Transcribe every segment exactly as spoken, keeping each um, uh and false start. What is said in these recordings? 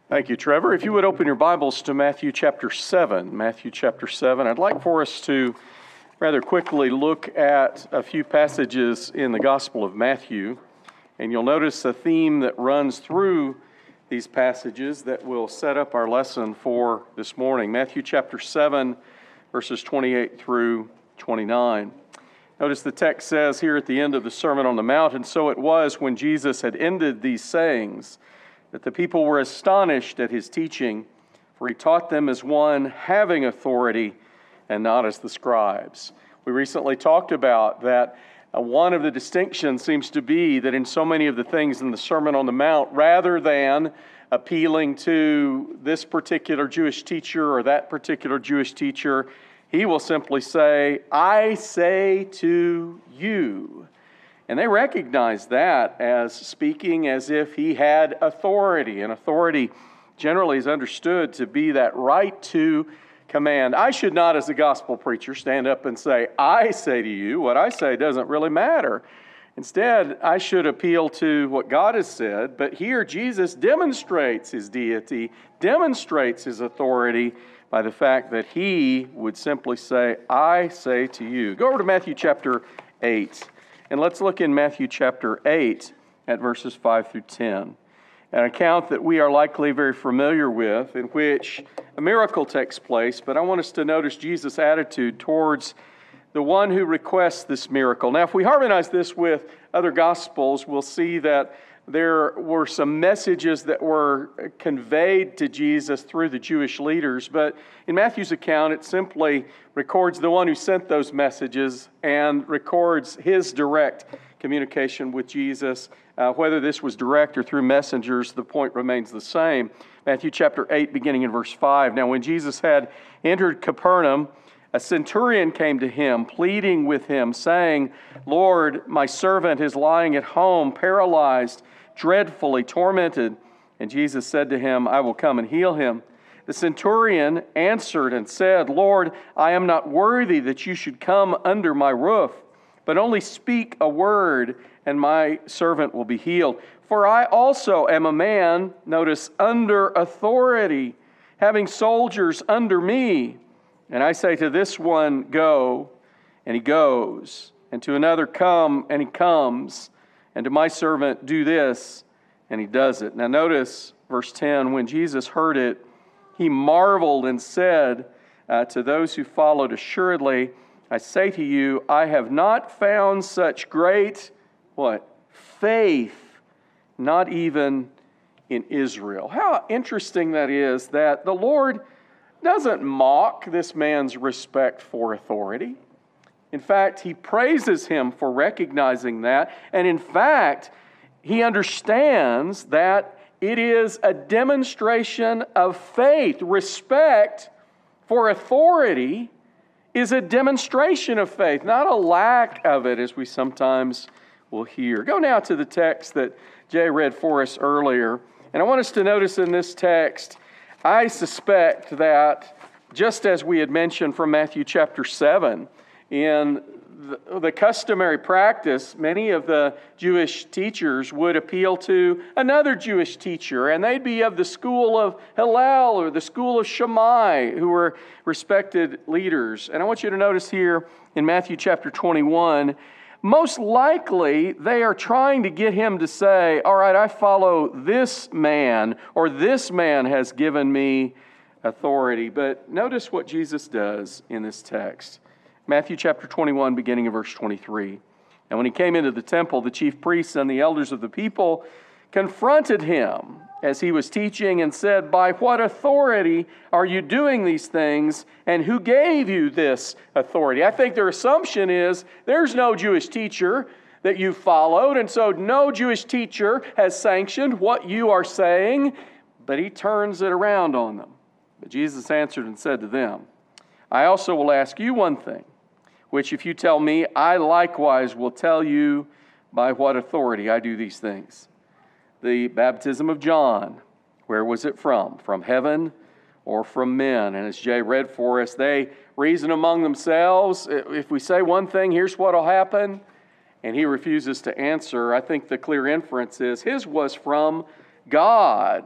Thank you, Trevor. If you would open your Bibles to Matthew chapter seven. Matthew chapter seven. I'd like for us to rather quickly look at a few passages in the Gospel of Matthew. And you'll notice a theme that runs through these passages that will set up our lesson for this morning. Matthew chapter seven, verses twenty-eight through twenty-nine. Notice the text says here at the end of the Sermon on the Mount, "And so it was when Jesus had ended these sayings, that the people were astonished at his teaching, for he taught them as one having authority and not as the scribes." We recently talked about that uh, one of the distinctions seems to be that in so many of the things in the Sermon on the Mount, rather than appealing to this particular Jewish teacher or that particular Jewish teacher, he will simply say, "I say to you." And they recognize that as speaking as if he had authority. And authority generally is understood to be that right to command. I should not, as a gospel preacher, stand up and say, "I say to you." What I say doesn't really matter. Instead, I should appeal to what God has said. But here, Jesus demonstrates his deity, demonstrates his authority by the fact that he would simply say, "I say to you." Go over to Matthew chapter eight. And let's look in Matthew chapter eight at verses five through ten. An account that we are likely very familiar with, in which a miracle takes place, but I want us to notice Jesus' attitude towards the one who requests this miracle. Now, if we harmonize this with other Gospels, we'll see that there were some messages that were conveyed to Jesus through the Jewish leaders, but in Matthew's account, it simply records the one who sent those messages and records his direct communication with Jesus. Uh, whether this was direct or through messengers, the point remains the same. Matthew chapter eight, beginning in verse five. "Now when Jesus had entered Capernaum, a centurion came to him, pleading with him, saying, 'Lord, my servant is lying at home, paralyzed, dreadfully tormented.' And Jesus said to him, 'I will come and heal him.' The centurion answered and said, 'Lord, I am not worthy that you should come under my roof, but only speak a word, and my servant will be healed. For I also am a man,'" notice, "'under authority, having soldiers under me. And I say to this one, go, and he goes. And to another, come, and he comes. And to my servant, do this, and he does it.'" Now notice verse ten, "When Jesus heard it, he marveled and said uh, to those who followed, 'Assuredly, I say to you, I have not found such great,'" what? "'faith, not even in Israel.'" How interesting that is that the Lord doesn't mock this man's respect for authority. In fact, he praises him for recognizing that. And in fact, he understands that it is a demonstration of faith. Respect for authority is a demonstration of faith, not a lack of it, as we sometimes will hear. Go now to the text that Jay read for us earlier. And I want us to notice in this text, I suspect that, just as we had mentioned from Matthew chapter seven, in the, the customary practice, many of the Jewish teachers would appeal to another Jewish teacher, and they'd be of the school of Hillel or the school of Shammai, who were respected leaders. And I want you to notice here in Matthew chapter twenty-one, most likely they are trying to get him to say, "All right, I follow this man," or "this man has given me authority." But notice what Jesus does in this text. Matthew chapter twenty-one, beginning of verse twenty-three. "And when he came into the temple, the chief priests and the elders of the people confronted him as he was teaching and said, 'By what authority are you doing these things, and who gave you this authority?'" I think their assumption is there's no Jewish teacher that you followed, and so no Jewish teacher has sanctioned what you are saying. But he turns it around on them. But Jesus answered and said to them, "I also will ask you one thing, which if you tell me, I likewise will tell you by what authority I do these things. The baptism of John, where was it from? From heaven or from men?" And as Jay read for us, they reason among themselves. If we say one thing, here's what will happen. And he refuses to answer. I think the clear inference is his was from God.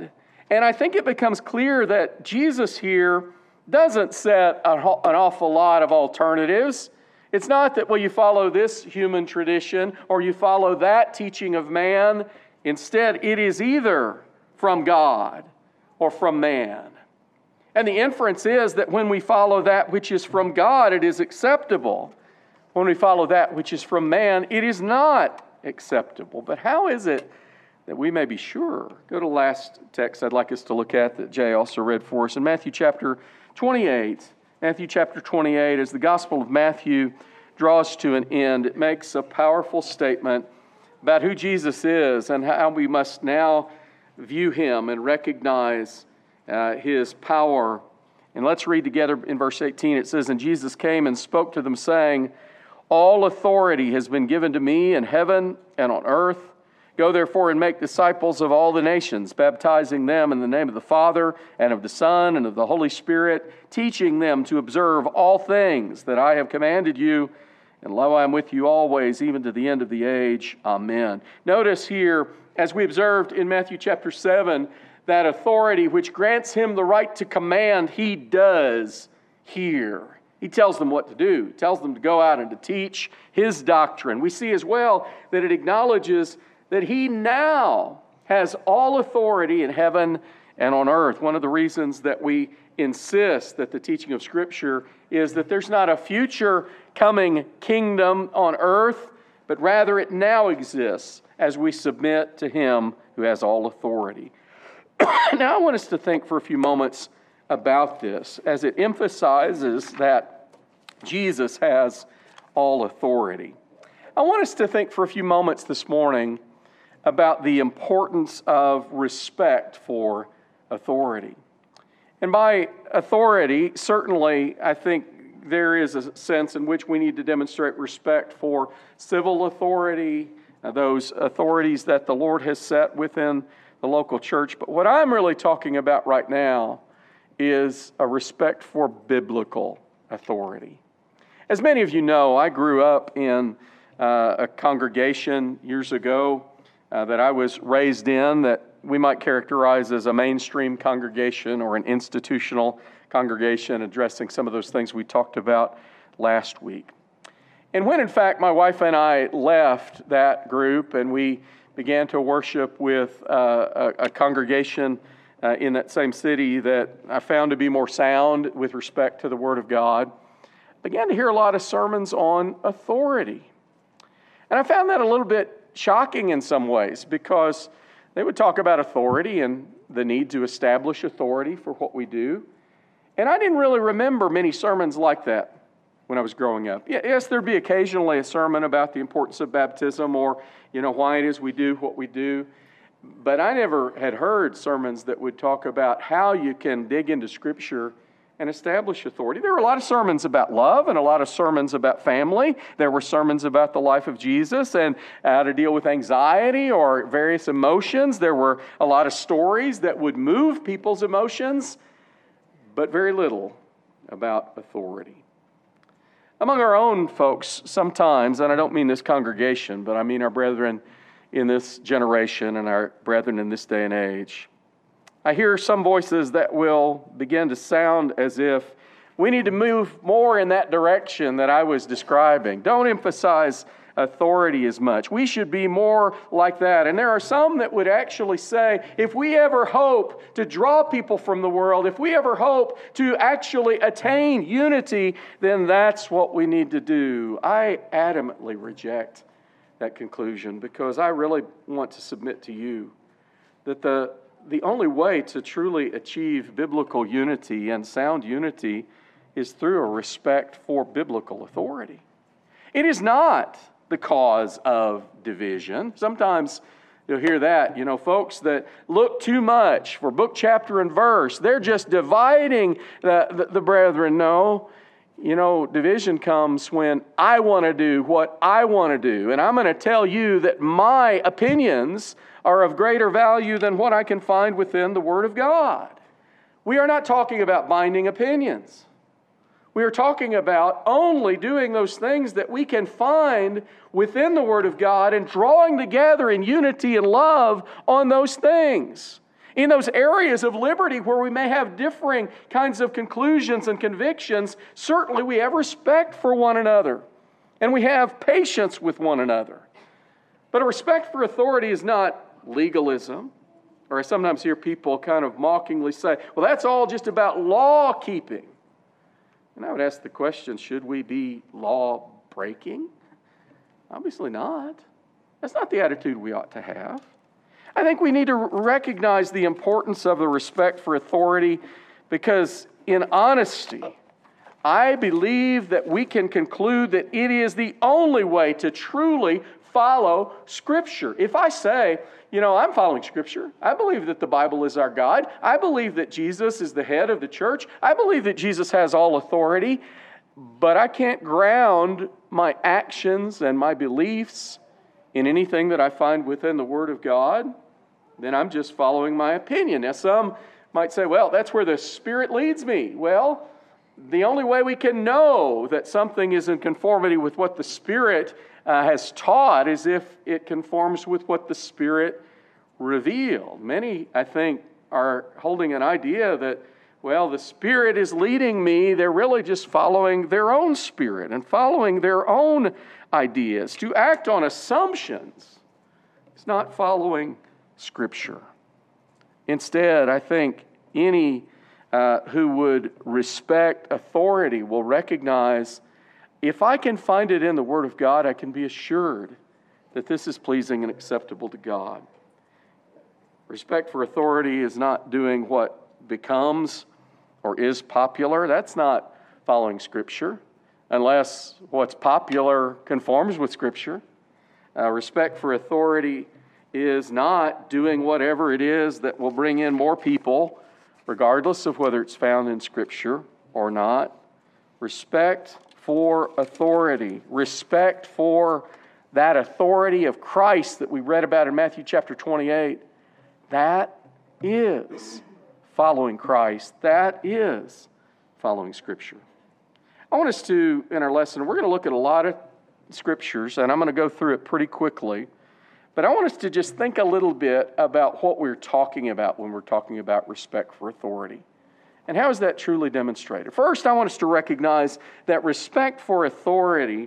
And I think it becomes clear that Jesus here doesn't set an awful lot of alternatives. It's not that, well, you follow this human tradition or you follow that teaching of man. Instead, it is either from God or from man. And the inference is that when we follow that which is from God, it is acceptable. When we follow that which is from man, it is not acceptable. But how is it that we may be sure? Go to the last text I'd like us to look at that Jay also read for us in Matthew chapter twenty-eight. Matthew chapter twenty-eight, as the Gospel of Matthew draws to an end, it makes a powerful statement about who Jesus is and how we must now view him and recognize uh, his power. And let's read together in verse eighteen. It says, "And Jesus came and spoke to them, saying, All authority has been given to me in heaven and on earth. Go therefore and make disciples of all the nations, baptizing them in the name of the Father and of the Son and of the Holy Spirit, teaching them to observe all things that I have commanded you. And lo, I am with you always, even to the end of the age. Amen." Notice here, as we observed in Matthew chapter seven, that authority which grants him the right to command, he does here. He tells them what to do. He tells them to go out and to teach his doctrine. We see as well that it acknowledges that he now has all authority in heaven and on earth. One of the reasons that we insist that the teaching of Scripture is that there's not a future coming kingdom on earth, but rather it now exists as we submit to him who has all authority. Now I want us to think for a few moments about this, as it emphasizes that Jesus has all authority. I want us to think for a few moments this morning about the importance of respect for authority. And by authority, certainly, I think there is a sense in which we need to demonstrate respect for civil authority, uh, those authorities that the Lord has set within the local church. But what I'm really talking about right now is a respect for biblical authority. As many of you know, I grew up in uh, a congregation years ago uh, that I was raised in that we might characterize as a mainstream congregation or an institutional congregation, addressing some of those things we talked about last week. And when, in fact, my wife and I left that group and we began to worship with uh, a, a congregation uh, in that same city that I found to be more sound with respect to the Word of God, I began to hear a lot of sermons on authority. And I found that a little bit shocking in some ways, because they would talk about authority and the need to establish authority for what we do. And I didn't really remember many sermons like that when I was growing up. Yes, there'd be occasionally a sermon about the importance of baptism or, you know, why it is we do what we do. But I never had heard sermons that would talk about how you can dig into Scripture and establish authority. There were a lot of sermons about love and a lot of sermons about family. There were sermons about the life of Jesus and how to deal with anxiety or various emotions. There were a lot of stories that would move people's emotions, but very little about authority. Among our own folks, sometimes, and I don't mean this congregation, but I mean our brethren in this generation and our brethren in this day and age, I hear some voices that will begin to sound as if we need to move more in that direction that I was describing. Don't emphasize authority as much. We should be more like that. And there are some that would actually say, if we ever hope to draw people from the world, if we ever hope to actually attain unity, then that's what we need to do. I adamantly reject that conclusion, because I really want to submit to you that the The only way to truly achieve biblical unity and sound unity is through a respect for biblical authority. It is not the cause of division. Sometimes you'll hear that, you know, folks that look too much for book, chapter, and verse. They're just dividing the, the, the brethren. No, you know, division comes when I want to do what I want to do. And I'm going to tell you that my opinions are of greater value than what I can find within the Word of God. We are not talking about binding opinions. We are talking about only doing those things that we can find within the Word of God and drawing together in unity and love on those things. In those areas of liberty where we may have differing kinds of conclusions and convictions, certainly we have respect for one another and we have patience with one another. But a respect for authority is not legalism. Or I sometimes hear people kind of mockingly say, well, that's all just about law keeping. And I would ask the question, should we be law breaking? Obviously not. That's not the attitude we ought to have. I think we need to recognize the importance of the respect for authority because in honesty, I believe that we can conclude that it is the only way to truly follow Scripture. If I say, you know, I'm following Scripture. I believe that the Bible is our guide. I believe that Jesus is the head of the church. I believe that Jesus has all authority. But I can't ground my actions and my beliefs in anything that I find within the Word of God. Then I'm just following my opinion. Now, some might say, well, that's where the Spirit leads me. Well, the only way we can know that something is in conformity with what the Spirit Uh, has taught is if it conforms with what the Spirit revealed. Many, I think, are holding an idea that, well, the Spirit is leading me. They're really just following their own spirit and following their own ideas. To act on assumptions is not following Scripture. Instead, I think any uh, who would respect authority will recognize if I can find it in the Word of God, I can be assured that this is pleasing and acceptable to God. Respect for authority is not doing what becomes or is popular. That's not following Scripture, unless what's popular conforms with Scripture. Uh, respect for authority is not doing whatever it is that will bring in more people, regardless of whether it's found in Scripture or not. Respect for authority, respect for that authority of Christ that we read about in Matthew chapter twenty-eight, that is following Christ. That is following Scripture. I want us to, in our lesson, we're going to look at a lot of Scriptures, and I'm going to go through it pretty quickly, but I want us to just think a little bit about what we're talking about when we're talking about respect for authority. And how is that truly demonstrated? First, I want us to recognize that respect for authority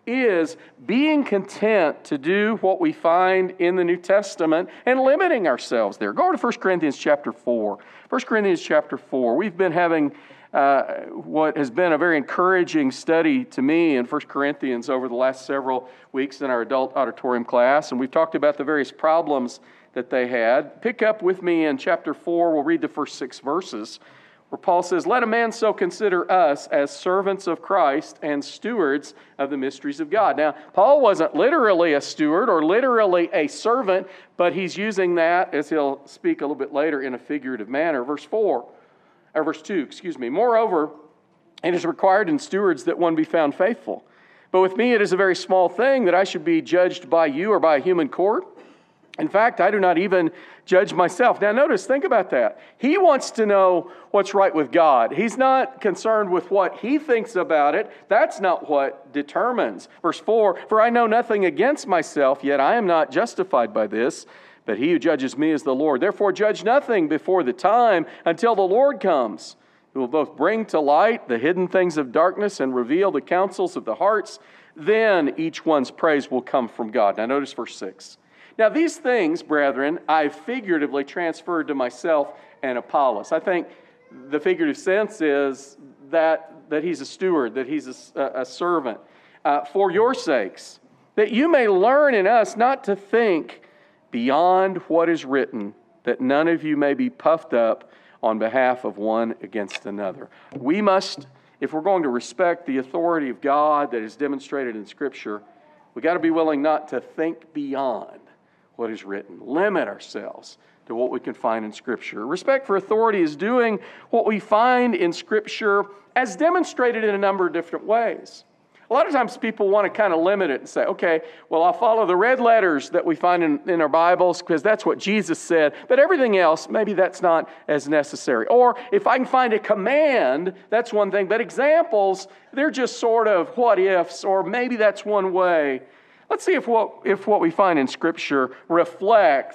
is being content to do what we find in the New Testament and limiting ourselves there. Go to First Corinthians chapter four. First Corinthians chapter four. We've been having uh, what has been a very encouraging study to me in First Corinthians over the last several weeks in our adult auditorium class, and we've talked about the various problems that they had. Pick up with me in chapter four. We'll read the first six verses. Where Paul says, let a man so consider us as servants of Christ and stewards of the mysteries of God. Now, Paul wasn't literally a steward or literally a servant, but he's using that, as he'll speak a little bit later, in a figurative manner. Verse four, or verse two, excuse me. Moreover, it is required in stewards that one be found faithful. But with me it is a very small thing that I should be judged by you or by a human court. In fact, I do not even judge myself. Now notice, think about that. He wants to know what's right with God. He's not concerned with what he thinks about it. That's not what determines. Verse four, for I know nothing against myself, yet I am not justified by this, but he who judges me is the Lord. Therefore judge nothing before the time until the Lord comes, who will both bring to light the hidden things of darkness and reveal the counsels of the hearts. Then each one's praise will come from God. Now notice verse six. Now these things, brethren, I figuratively transferred to myself and Apollos. I think the figurative sense is that, that he's a steward, that he's a, a servant, uh, for your sakes, that you may learn in us not to think beyond what is written, that none of you may be puffed up on behalf of one against another. We must, if we're going to respect the authority of God that is demonstrated in Scripture, we've got to be willing not to think beyond what is written. Limit ourselves to what we can find in Scripture. Respect for authority is doing what we find in Scripture as demonstrated in a number of different ways. A lot of times people want to kind of limit it and say, okay, well, I'll follow the red letters that we find in, in our Bibles because that's what Jesus said, but everything else, maybe that's not as necessary. Or if I can find a command, that's one thing, but examples, they're just sort of what ifs, or maybe that's one way. Let's see if what, if what we find in Scripture reflects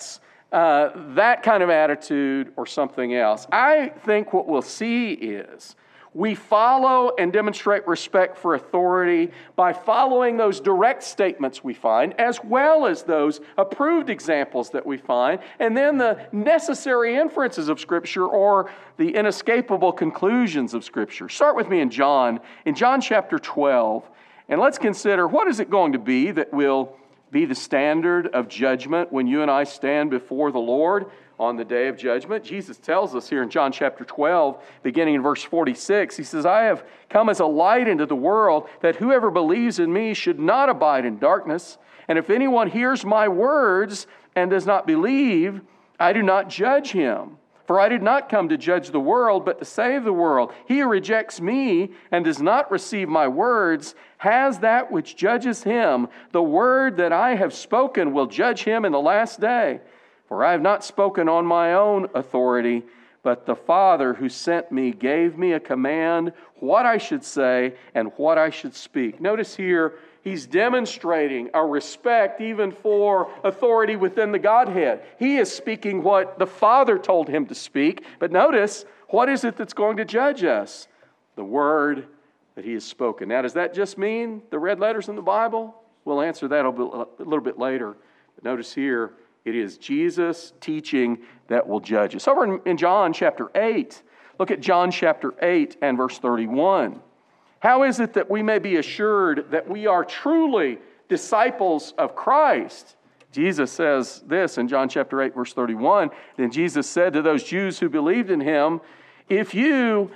uh, that kind of attitude or something else. I think what we'll see is we follow and demonstrate respect for authority by following those direct statements we find, as well as those approved examples that we find, and then the necessary inferences of Scripture or the inescapable conclusions of Scripture. Start with me in John, in John chapter twelve, and let's consider what is it going to be that will be the standard of judgment when you and I stand before the Lord on the day of judgment. Jesus tells us here in John chapter twelve, beginning in verse forty-six, he says, I have come as a light into the world, that whoever believes in me should not abide in darkness. And if anyone hears my words and does not believe, I do not judge him. For I did not come to judge the world, but to save the world. He who rejects me and does not receive my words has that which judges him. The word that I have spoken will judge him in the last day. For I have not spoken on my own authority, but the Father who sent me gave me a command what I should say and what I should speak. Notice here, he's demonstrating a respect even for authority within the Godhead. He is speaking what the Father told him to speak. But notice, what is it that's going to judge us? The word that he has spoken. Now, does that just mean the red letters in the Bible? We'll answer that a little bit later. But notice here, it is Jesus' teaching that will judge us. Over in, in John chapter eight, look at John chapter eight and verse thirty-one. How is it that we may be assured that we are truly disciples of Christ? Jesus says this in John chapter eight, verse thirty-one. Then Jesus said to those Jews who believed in him, if you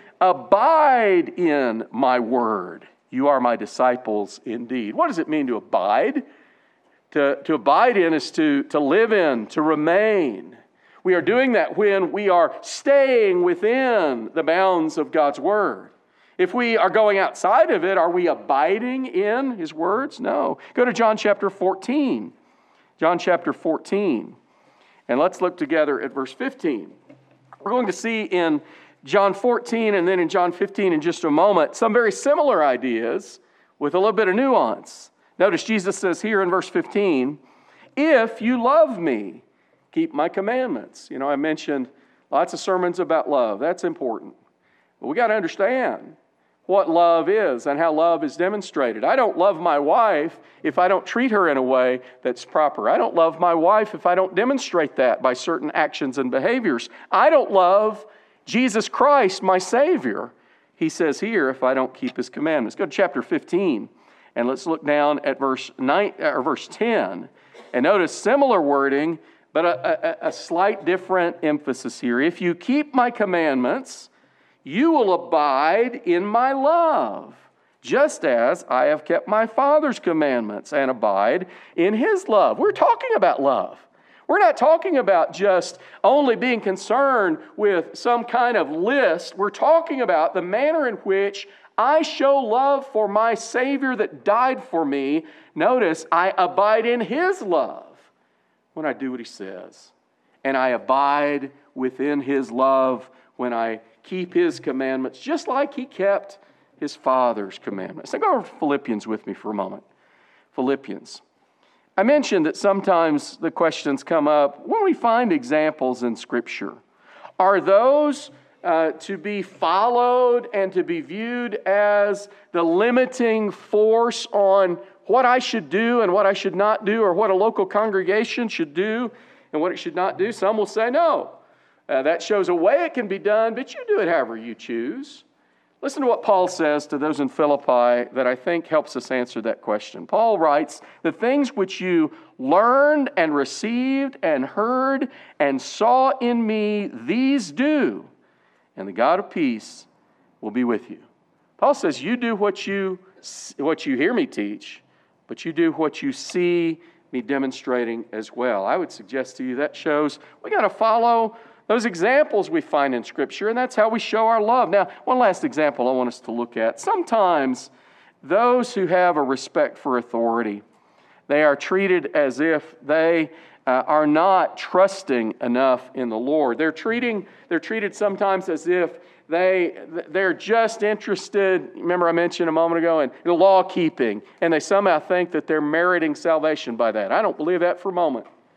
abide in my word, you are my disciples indeed. What does it mean to abide? To, to abide in is to, to live in, to remain. We are doing that when we are staying within the bounds of God's word. If we are going outside of it, are we abiding in his words? No. Go to John chapter fourteen. John chapter fourteen. And let's look together at verse fifteen. We're going to see in John fourteen and then in John fifteen in just a moment some very similar ideas with a little bit of nuance. Notice Jesus says here in verse fifteen, if you love me, keep my commandments. You know, I mentioned lots of sermons about love. That's important. But we got to understand what love is and how love is demonstrated. I don't love my wife if I don't treat her in a way that's proper. I don't love my wife if I don't demonstrate that by certain actions and behaviors. I don't love Jesus Christ, my Savior, he says here, if I don't keep his commandments. Go to chapter fifteen. And let's look down at verse nine or verse ten, and notice similar wording, but a, a, a slight different emphasis here. If you keep my commandments, you will abide in my love, just as I have kept my Father's commandments and abide in his love. We're talking about love. We're not talking about just only being concerned with some kind of list. We're talking about the manner in which I show love for my Savior that died for me. Notice, I abide in his love when I do what he says. And I abide within his love when I keep his commandments, just like he kept his Father's commandments. Now go over to Philippians with me for a moment. Philippians. I mentioned that sometimes the questions come up when we find examples in Scripture. Are those Uh, to be followed and to be viewed as the limiting force on what I should do and what I should not do, or what a local congregation should do and what it should not do? Some will say, no, uh, that shows a way it can be done, but you do it however you choose. Listen to what Paul says to those in Philippi that I think helps us answer that question. Paul writes, the things which you learned and received and heard and saw in me, these do, and the God of peace will be with you. Paul says, you do what you, what you hear me teach, but you do what you see me demonstrating as well. I would suggest to you that shows we got to follow those examples we find in Scripture, and that's how we show our love. Now, one last example I want us to look at. Sometimes those who have a respect for authority, they are treated as if they Uh, are not trusting enough in the Lord. They're treating, they're treated sometimes as if they, they're just interested, remember I mentioned a moment ago, in, in law keeping, and they somehow think that they're meriting salvation by that. I don't believe that for a moment.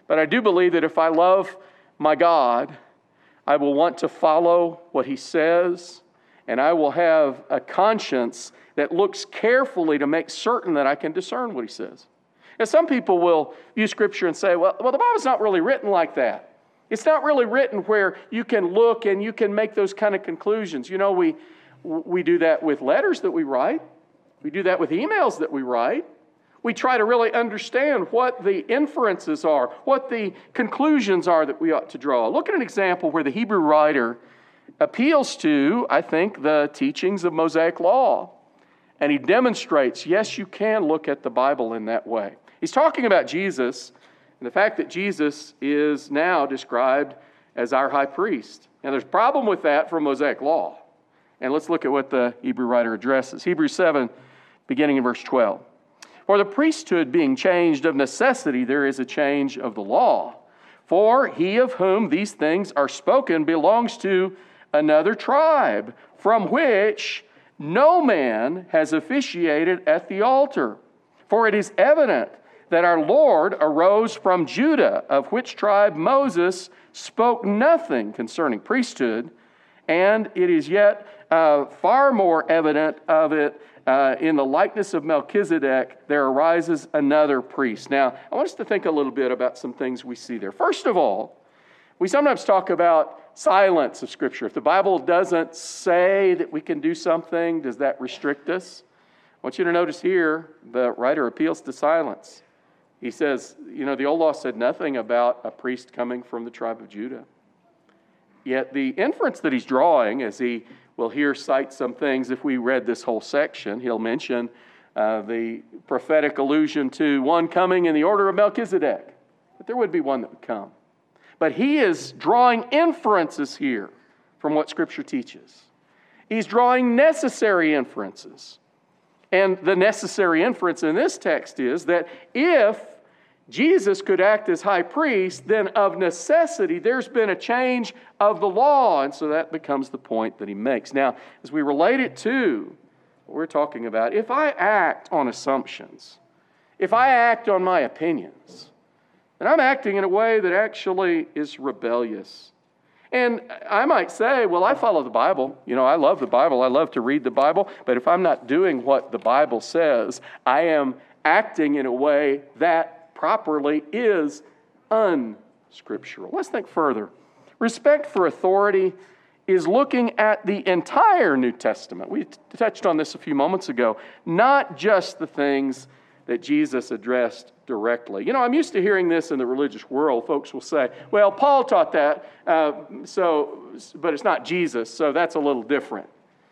But I do believe that if I love my God, I will want to follow what He says, and I will have a conscience that looks carefully to make certain that I can discern what He says. Now, some people will use Scripture and say, well, well, the Bible's not really written like that. It's not really written where you can look and you can make those kind of conclusions. You know, we, we do that with letters that we write. We do that with emails that we write. We try to really understand what the inferences are, what the conclusions are that we ought to draw. Look at an example where the Hebrew writer appeals to, I think, the teachings of Mosaic law. And he demonstrates, yes, you can look at the Bible in that way. He's talking about Jesus and the fact that Jesus is now described as our high priest. Now, there's a problem with that from Mosaic law. And let's look at what the Hebrew writer addresses. Hebrews seven, beginning in verse twelve. For the priesthood being changed of necessity, there is a change of the law. For he of whom these things are spoken belongs to another tribe, from which no man has officiated at the altar. For it is evident that our Lord arose from Judah, of which tribe Moses spoke nothing concerning priesthood, and it is yet uh, far more evident of it uh, in the likeness of Melchizedek, there arises another priest. Now, I want us to think a little bit about some things we see there. First of all, we sometimes talk about silence of Scripture. If the Bible doesn't say that we can do something, does that restrict us? I want you to notice here, the writer appeals to silence. He says, you know, the old law said nothing about a priest coming from the tribe of Judah. Yet the inference that he's drawing, as he will here cite some things, if we read this whole section, he'll mention uh, the prophetic allusion to one coming in the order of Melchizedek. But there would be one that would come. But he is drawing inferences here from what Scripture teaches. He's drawing necessary inferences. And the necessary inference in this text is that if Jesus could act as high priest, then of necessity there's been a change of the law. And so that becomes the point that he makes. Now, as we relate it to what we're talking about, if I act on assumptions, if I act on my opinions, then I'm acting in a way that actually is rebellious. And I might say, well, I follow the Bible. You know, I love the Bible. I love to read the Bible. But if I'm not doing what the Bible says, I am acting in a way that properly is unscriptural. Let's think further. Respect for authority is looking at the entire New Testament. We t- touched on this a few moments ago. Not just the things that Jesus addressed directly. You know, I'm used to hearing this in the religious world. Folks will say, well, Paul taught that, uh, so, but it's not Jesus, so that's a little different.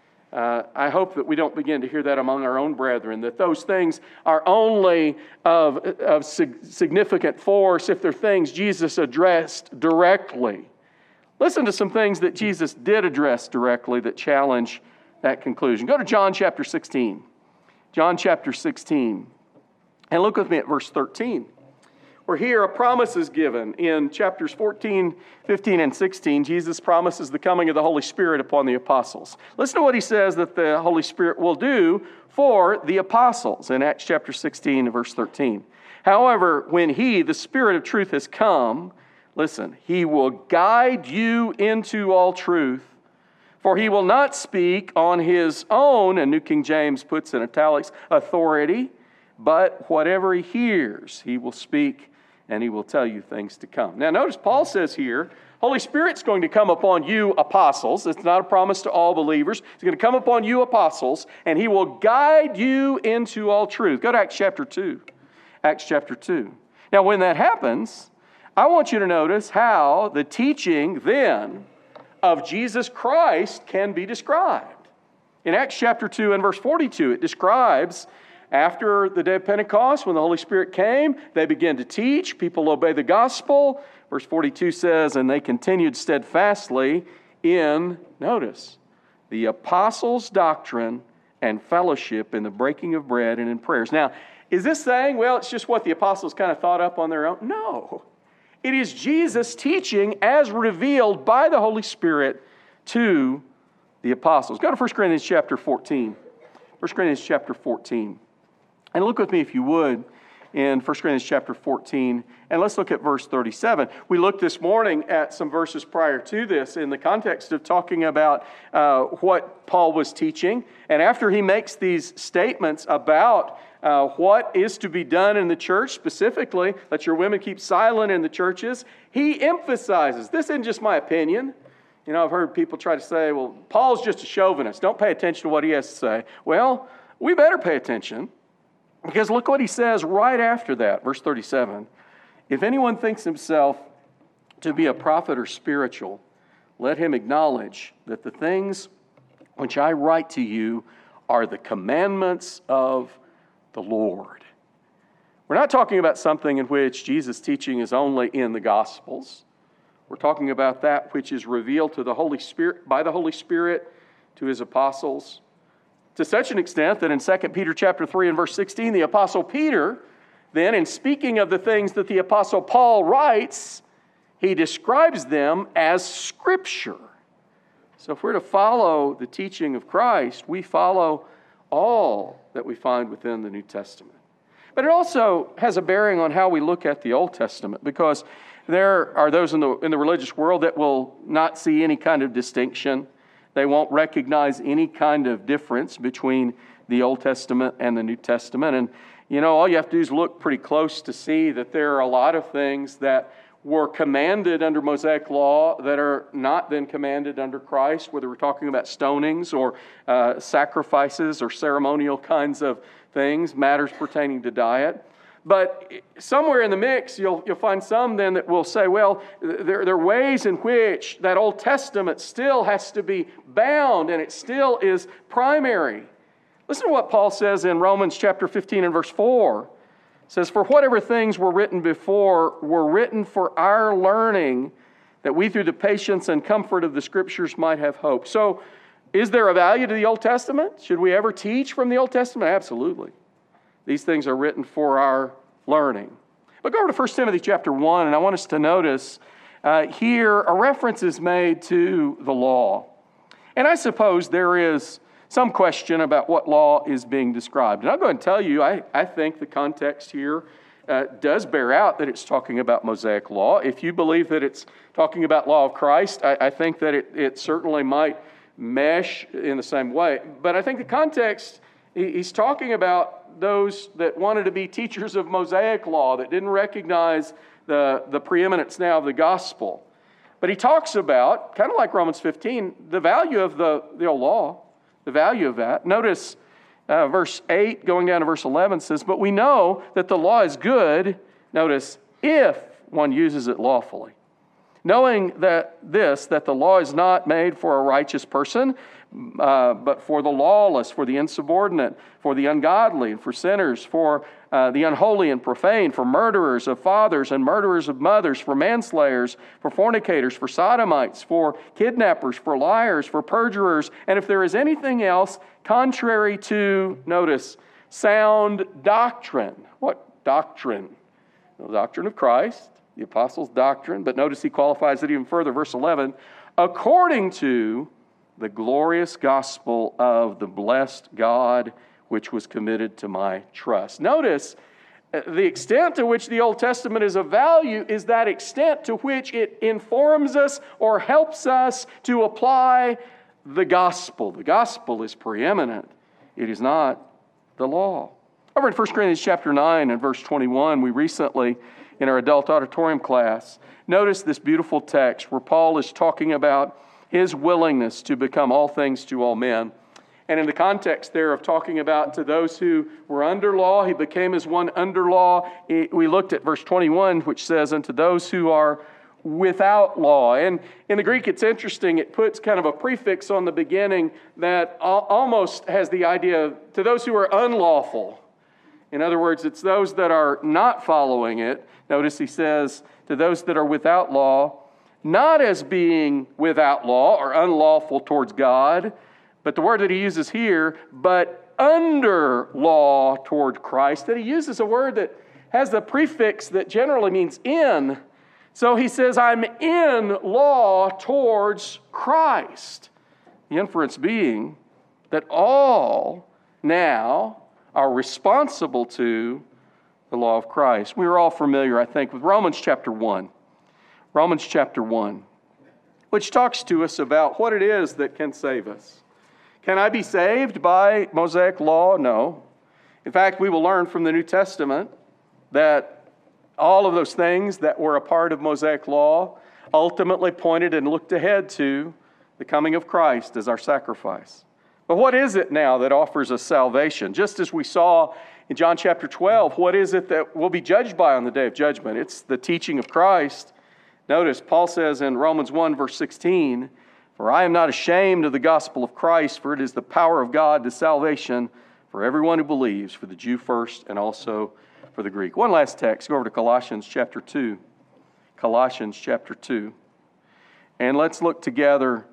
Uh, I hope that we don't begin to hear that among our own brethren, that those things are only of, of sig- significant force if they're things Jesus addressed directly. Listen to some things that Jesus did address directly that challenge that conclusion. Go to John chapter sixteen. John chapter sixteen. And look with me at verse thirteen. Where here a promise is given. In chapters fourteen, fifteen, and sixteen, Jesus promises the coming of the Holy Spirit upon the apostles. Listen to what he says that the Holy Spirit will do for the apostles in Acts chapter sixteen, verse thirteen. However, when he, the Spirit of truth, has come, listen, he will guide you into all truth, for he will not speak on his own, and New King James puts in italics, authority, but whatever he hears, he will speak, and he will tell you things to come. Now notice Paul says here, Holy Spirit's going to come upon you apostles. It's not a promise to all believers. It's going to come upon you apostles, and he will guide you into all truth. Go to Acts chapter two. Acts chapter two. Now when that happens, I want you to notice how the teaching then of Jesus Christ can be described. In Acts chapter two and verse forty-two, it describes after the day of Pentecost, when the Holy Spirit came, they began to teach. People obey the gospel. Verse forty-two says, and they continued steadfastly in, notice, the apostles' doctrine and fellowship in the breaking of bread and in prayers. Now, is this saying, well, it's just what the apostles kind of thought up on their own? No. It is Jesus teaching as revealed by the Holy Spirit to the apostles. Go to First Corinthians chapter fourteen. First Corinthians chapter fourteen. And look with me, if you would, in First Corinthians chapter fourteen. And let's look at verse thirty-seven. We looked this morning at some verses prior to this in the context of talking about uh, what Paul was teaching. And after he makes these statements about uh, what is to be done in the church, specifically, let your women keep silent in the churches, he emphasizes, this isn't just my opinion. You know, I've heard people try to say, well, Paul's just a chauvinist. Don't pay attention to what he has to say. Well, we better pay attention, because look what he says right after that, verse thirty-seven. If anyone thinks himself to be a prophet or spiritual, let him acknowledge that the things which I write to you are the commandments of the Lord. We're not talking about something in which Jesus' teaching is only in the Gospels. We're talking about that which is revealed to the Holy Spirit by the Holy Spirit to his apostles, to such an extent that in Second Peter chapter three and verse sixteen, the Apostle Peter, then in speaking of the things that the Apostle Paul writes, he describes them as Scripture. So if we're to follow the teaching of Christ, we follow all that we find within the New Testament. But it also has a bearing on how we look at the Old Testament, because there are those in the, in the religious world that will not see any kind of distinction. They won't recognize any kind of difference between the Old Testament and the New Testament. And, you know, all you have to do is look pretty close to see that there are a lot of things that were commanded under Mosaic law that are not then commanded under Christ, whether we're talking about stonings or uh, sacrifices or ceremonial kinds of things, matters pertaining to diet. But somewhere in the mix, you'll, you'll find some then that will say, well, there, there are ways in which that Old Testament still has to be bound and it still is primary. Listen to what Paul says in Romans chapter fifteen and verse four. It says, for whatever things were written before were written for our learning, that we through the patience and comfort of the Scriptures might have hope. So, is there a value to the Old Testament? Should we ever teach from the Old Testament? Absolutely. These things are written for our learning. But go over to First Timothy chapter one, and I want us to notice uh, here a reference is made to the law. And I suppose there is some question about what law is being described. And I'll go ahead and tell you, I, I think the context here uh, does bear out that it's talking about Mosaic law. If you believe that it's talking about law of Christ, I, I think that it, it certainly might mesh in the same way. But I think the context, he's talking about those that wanted to be teachers of Mosaic law, that didn't recognize the, the preeminence now of the gospel. But he talks about, kind of like Romans fifteen, the value of the, the old law, the value of that. Notice uh, verse eight going down to verse eleven says, but we know that the law is good, notice, if one uses it lawfully. Knowing that this, that the law is not made for a righteous person, uh, but for the lawless, for the insubordinate, for the ungodly, and for sinners, for uh, the unholy and profane, for murderers of fathers and murderers of mothers, for manslayers, for fornicators, for sodomites, for kidnappers, for liars, for perjurers, and if there is anything else contrary to, notice, sound doctrine. What doctrine? The doctrine of Christ, the apostles' doctrine, but notice he qualifies it even further, verse eleven, according to the glorious gospel of the blessed God, which was committed to my trust. Notice the extent to which the Old Testament is of value is that extent to which it informs us or helps us to apply the gospel. The gospel is preeminent. It is not the law. Over in First Corinthians chapter nine and verse twenty-one, we recently, in our adult auditorium class, notice this beautiful text where Paul is talking about his willingness to become all things to all men. And in the context there of talking about to those who were under law, he became as one under law. We looked at verse twenty-one, which says, and to those who are without law. And in the Greek, it's interesting. It puts kind of a prefix on the beginning that almost has the idea of to those who are unlawful. In other words, it's those that are not following it. Notice he says, to those that are without law, not as being without law or unlawful towards God, but the word that he uses here, but under law toward Christ, that he uses a word that has the prefix that generally means in. So he says, I'm in law towards Christ. The inference being that all now are responsible to the law of Christ. We are all familiar, I think, with Romans chapter one. Romans chapter one, which talks to us about what it is that can save us. Can I be saved by Mosaic law? No. In fact, we will learn from the New Testament that all of those things that were a part of Mosaic law ultimately pointed and looked ahead to the coming of Christ as our sacrifice. But what is it now that offers us salvation? Just as we saw in John chapter twelve, what is it that we'll be judged by on the day of judgment? It's the teaching of Christ. Notice, Paul says in Romans one, verse sixteen, "For I am not ashamed of the gospel of Christ, for it is the power of God to salvation for everyone who believes, for the Jew first and also for the Greek." One last text. Go over to Colossians chapter two. Colossians chapter two. And let's look together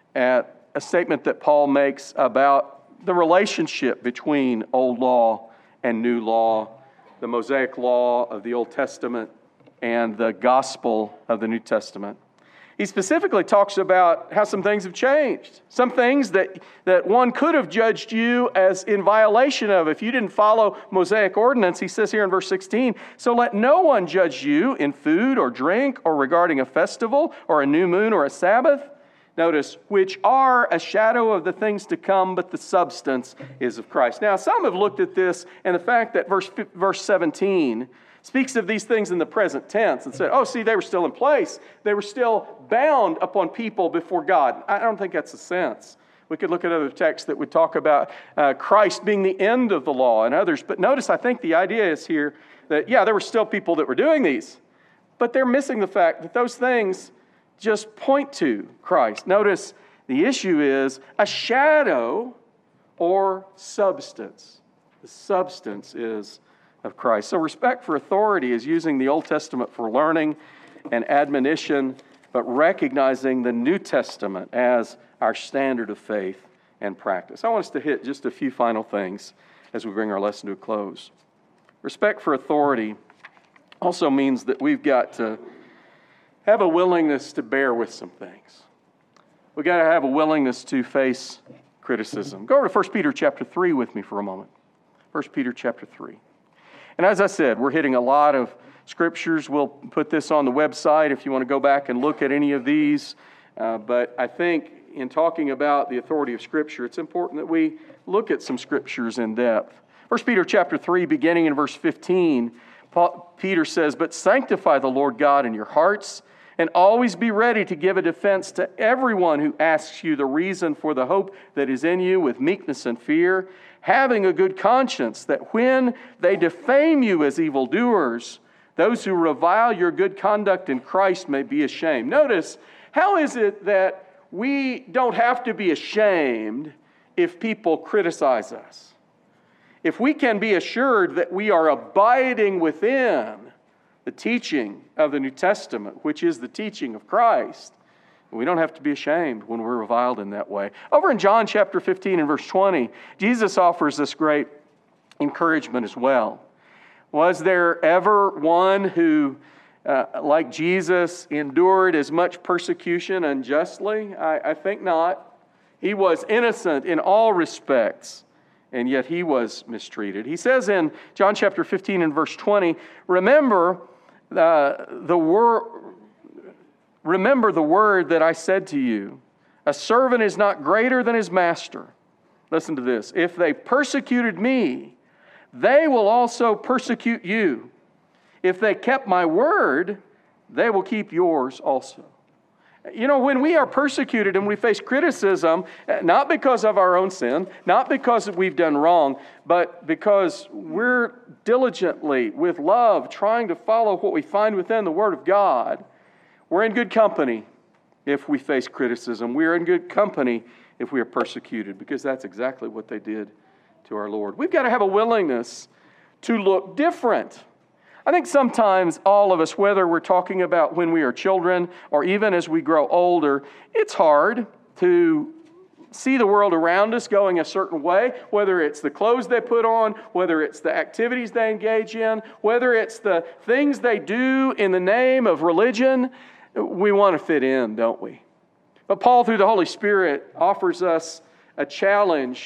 at a statement that Paul makes about the relationship between old law and new law, the Mosaic law of the Old Testament and the gospel of the New Testament. He specifically talks about how some things have changed. Some things that, that one could have judged you as in violation of if you didn't follow Mosaic ordinance. He says here in verse sixteen, "So let no one judge you in food or drink or regarding a festival or a new moon or a Sabbath." Notice, "which are a shadow of the things to come, but the substance is of Christ." Now, some have looked at this and the fact that verse, verse seventeen speaks of these things in the present tense and said, oh, see, they were still in place. They were still bound upon people before God. I don't think that's the sense. We could look at other texts that would talk about uh, Christ being the end of the law and others. But notice, I think the idea is here that, yeah, there were still people that were doing these, but they're missing the fact that those things just point to Christ. Notice the issue is a shadow or substance. The substance is of Christ. So respect for authority is using the Old Testament for learning and admonition, but recognizing the New Testament as our standard of faith and practice. I want us to hit just a few final things as we bring our lesson to a close. Respect for authority also means that we've got to have a willingness to bear with some things. We've got to have a willingness to face criticism. Go over to First Peter chapter three with me for a moment. First Peter chapter three. And as I said, we're hitting a lot of scriptures. We'll put this on the website if you want to go back and look at any of these. Uh, but I think in talking about the authority of Scripture, it's important that we look at some scriptures in depth. First Peter chapter three, beginning in verse fifteen, Paul, Peter says, "But sanctify the Lord God in your hearts, and always be ready to give a defense to everyone who asks you the reason for the hope that is in you with meekness and fear, having a good conscience, that when they defame you as evildoers, those who revile your good conduct in Christ may be ashamed." Notice, how is it that we don't have to be ashamed if people criticize us? If we can be assured that we are abiding within the teaching of the New Testament, which is the teaching of Christ, we don't have to be ashamed when we're reviled in that way. Over in John chapter fifteen and verse twenty, Jesus offers this great encouragement as well. Was there ever one who, uh, like Jesus, endured as much persecution unjustly? I, I think not. He was innocent in all respects, and yet he was mistreated. He says in John chapter fifteen and verse twenty, remember uh, the word. Remember the word that I said to you, a servant is not greater than his master. Listen to this. If they persecuted me, they will also persecute you. If they kept my word, they will keep yours also. You know, when we are persecuted and we face criticism, not because of our own sin, not because we've done wrong, but because we're diligently, with love, trying to follow what we find within the Word of God, we're in good company if we face criticism. We're in good company if we are persecuted, because that's exactly what they did to our Lord. We've got to have a willingness to look different. I think sometimes all of us, whether we're talking about when we are children or even as we grow older, it's hard to see the world around us going a certain way, whether it's the clothes they put on, whether it's the activities they engage in, whether it's the things they do in the name of religion. We want to fit in, don't we? But Paul, through the Holy Spirit, offers us a challenge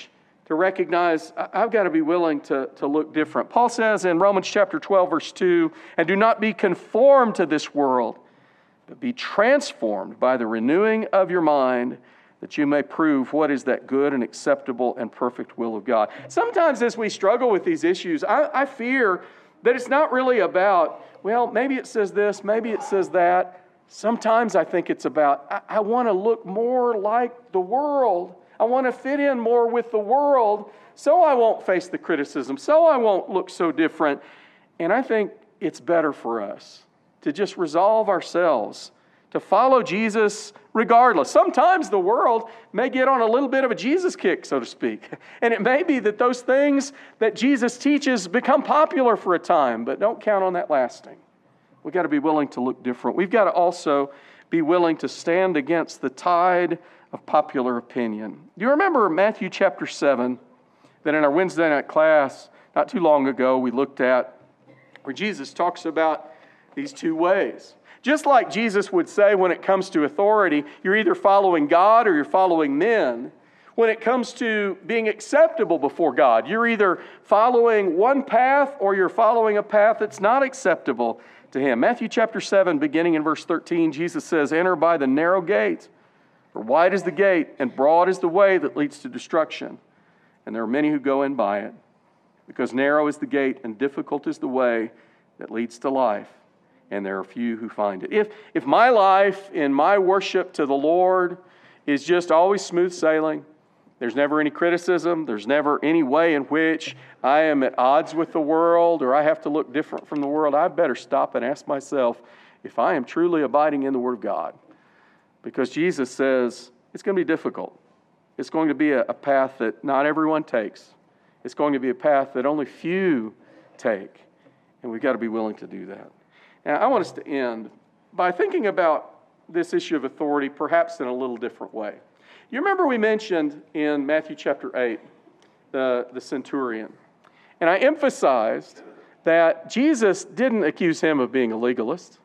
to recognize I- I've got to be willing to, to look different. Paul says in Romans chapter twelve, verse two, and do not be conformed to this world, but be transformed by the renewing of your mind, that you may prove what is that good and acceptable and perfect will of God. Sometimes as we struggle with these issues, I, I fear that it's not really about, well, maybe it says this, maybe it says that. Sometimes I think it's about, I, I want to look more like the world. I want to fit in more with the world so I won't face the criticism, so I won't look so different. And I think it's better for us to just resolve ourselves to follow Jesus regardless. Sometimes the world may get on a little bit of a Jesus kick, so to speak. And it may be that those things that Jesus teaches become popular for a time, but don't count on that lasting. We've got to be willing to look different. We've got to also be willing to stand against the tide of popular opinion. Do you remember Matthew chapter seven, that in our Wednesday night class not too long ago we looked at, where Jesus talks about these two ways? Just like Jesus would say when it comes to authority, you're either following God or you're following men. When it comes to being acceptable before God, you're either following one path or you're following a path that's not acceptable to Him. Matthew chapter seven, beginning in verse thirteen, Jesus says, enter by the narrow gate, for wide is the gate and broad is the way that leads to destruction. And there are many who go in by it, because narrow is the gate and difficult is the way that leads to life, and there are few who find it. If, if my life in my worship to the Lord is just always smooth sailing, there's never any criticism, there's never any way in which I am at odds with the world or I have to look different from the world, I better stop and ask myself if I am truly abiding in the Word of God. Because Jesus says it's going to be difficult. It's going to be a, a path that not everyone takes. It's going to be a path that only few take. And we've got to be willing to do that. Now, I want us to end by thinking about this issue of authority perhaps in a little different way. You remember we mentioned in Matthew chapter eight, the, the centurion. And I emphasized that Jesus didn't accuse him of being a legalist.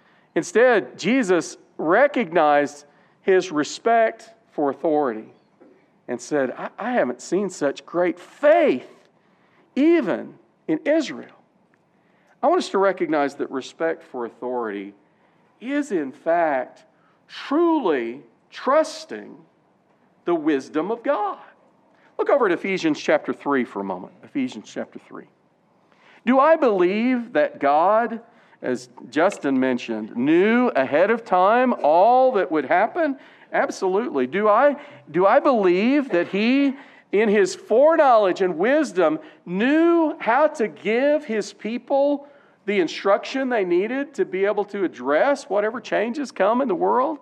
Instead, Jesus recognized his respect for authority and said, I, I haven't seen such great faith even in Israel. I want us to recognize that respect for authority is, in fact, truly trusting the wisdom of God. Look over at Ephesians chapter three for a moment. Ephesians chapter three. Do I believe that God, as Justin mentioned, knew ahead of time all that would happen? Absolutely. Do I, do I believe that He, in His foreknowledge and wisdom, knew how to give His people the instruction they needed to be able to address whatever changes come in the world?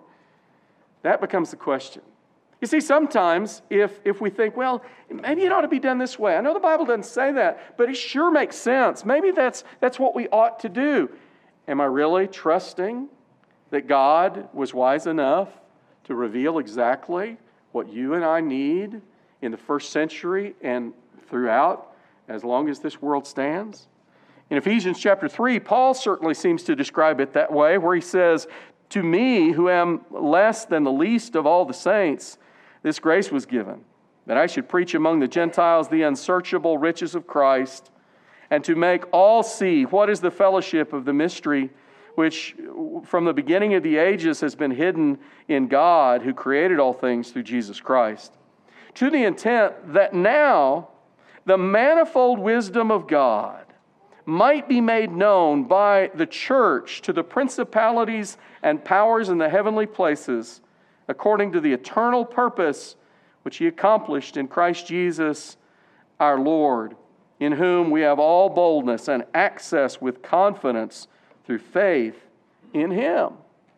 That becomes the question. You see, sometimes if, if we think, well, maybe it ought to be done this way. I know the Bible doesn't say that, but it sure makes sense. Maybe that's, that's what we ought to do. Am I really trusting that God was wise enough to reveal exactly what you and I need in the first century and throughout as long as this world stands? In Ephesians chapter three, Paul certainly seems to describe it that way, where he says, to me, who am less than the least of all the saints, this grace was given, that I should preach among the Gentiles the unsearchable riches of Christ, and to make all see what is the fellowship of the mystery which from the beginning of the ages has been hidden in God, who created all things through Jesus Christ, to the intent that now the manifold wisdom of God might be made known by the church to the principalities and powers in the heavenly places, according to the eternal purpose which He accomplished in Christ Jesus our Lord, in whom we have all boldness and access with confidence through faith in Him.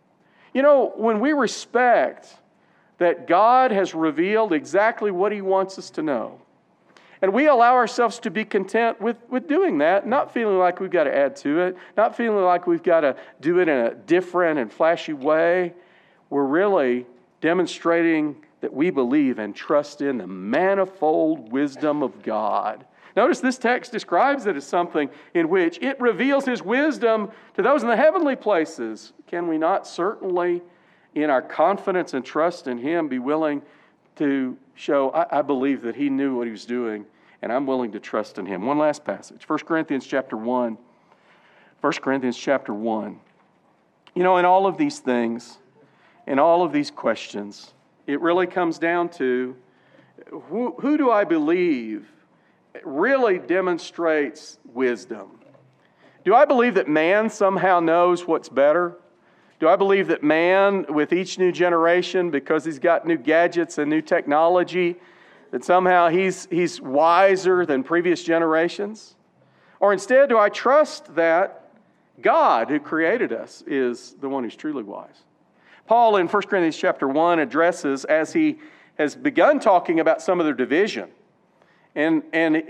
You know, when we respect that God has revealed exactly what He wants us to know, and we allow ourselves to be content with, with doing that, not feeling like we've got to add to it, not feeling like we've got to do it in a different and flashy way, we're really demonstrating that we believe and trust in the manifold wisdom of God. Notice this text describes it as something in which it reveals His wisdom to those in the heavenly places. Can we not certainly, in our confidence and trust in Him, be willing to show, I, I believe that he knew what he was doing, and I'm willing to trust in him. One last passage, First Corinthians chapter one. First Corinthians chapter one. You know, in all of these things, in all of these questions, it really comes down to who, who do I believe really demonstrates wisdom? Do I believe that man somehow knows what's better? Do I believe that man, with each new generation, because he's got new gadgets and new technology, that somehow he's, he's wiser than previous generations? Or instead, do I trust that God, who created us, is the one who's truly wise? Paul in First Corinthians chapter one addresses, as he has begun talking about some of their division. And, and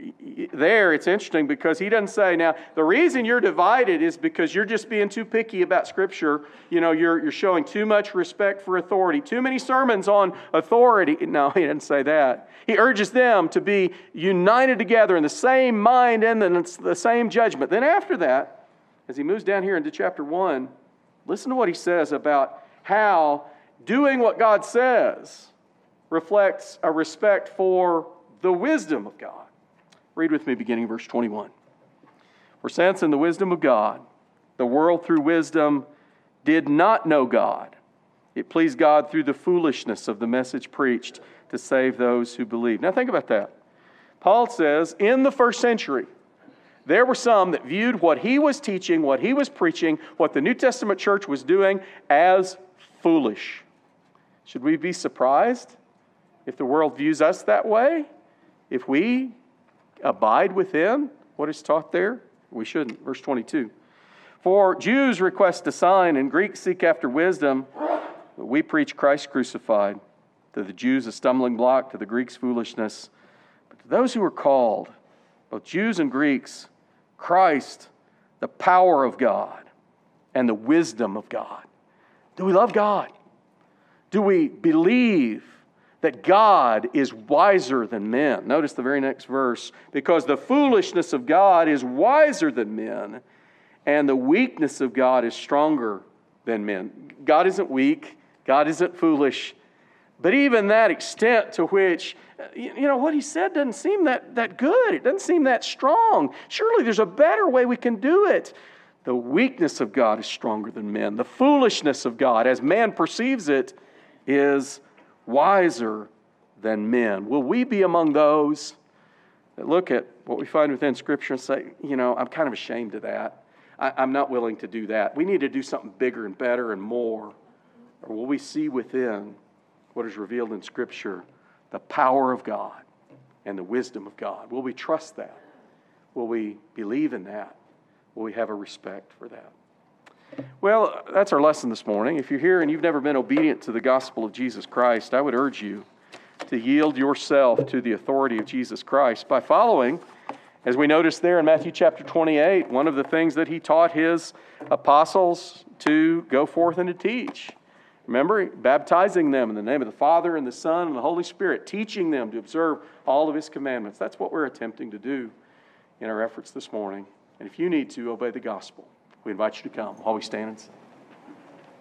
there it's interesting because he doesn't say, now, the reason you're divided is because you're just being too picky about Scripture. You know, you're, you're showing too much respect for authority, too many sermons on authority. No, he didn't say that. He urges them to be united together in the same mind and then it's the same judgment. Then after that, as he moves down here into chapter one, listen to what he says about how doing what God says reflects a respect for the wisdom of God. Read with me beginning verse twenty-one. For since in the wisdom of God, the world through wisdom did not know God, it pleased God through the foolishness of the message preached to save those who believe. Now think about that. Paul says, in the first century, there were some that viewed what he was teaching, what he was preaching, what the New Testament church was doing as foolish. Should we be surprised if the world views us that way? If we abide within what is taught there? We shouldn't. Verse twenty-two. For Jews request a sign and Greeks seek after wisdom, but we preach Christ crucified. To the Jews a stumbling block, to the Greeks foolishness. But to those who are called, both Jews and Greeks, Christ, the power of God and the wisdom of God. Do we love God? Do we believe that God is wiser than men? Notice the very next verse. Because the foolishness of God is wiser than men, and the weakness of God is stronger than men. God isn't weak. God isn't foolish. But even that extent to which, you know, what he said doesn't seem that, that good. It doesn't seem that strong. Surely there's a better way we can do it. The weakness of God is stronger than men. The foolishness of God, as man perceives it, is wiser than men. Will we be among those that look at what we find within Scripture and say, you know, I'm kind of ashamed of that. I, I'm not willing to do that. We need to do something bigger and better and more. Or will we see within what is revealed in Scripture the power of God and the wisdom of God? Will we trust that? Will we believe in that? Will we have a respect for that? Well, that's our lesson this morning. If you're here and you've never been obedient to the gospel of Jesus Christ, I would urge you to yield yourself to the authority of Jesus Christ by following, as we notice there in Matthew chapter twenty-eight, one of the things that he taught his apostles to go forth and to teach. Remember, baptizing them in the name of the Father and the Son and the Holy Spirit, teaching them to observe all of his commandments. That's what we're attempting to do in our efforts this morning. And if you need to obey the gospel, we invite you to come while we stand and sing.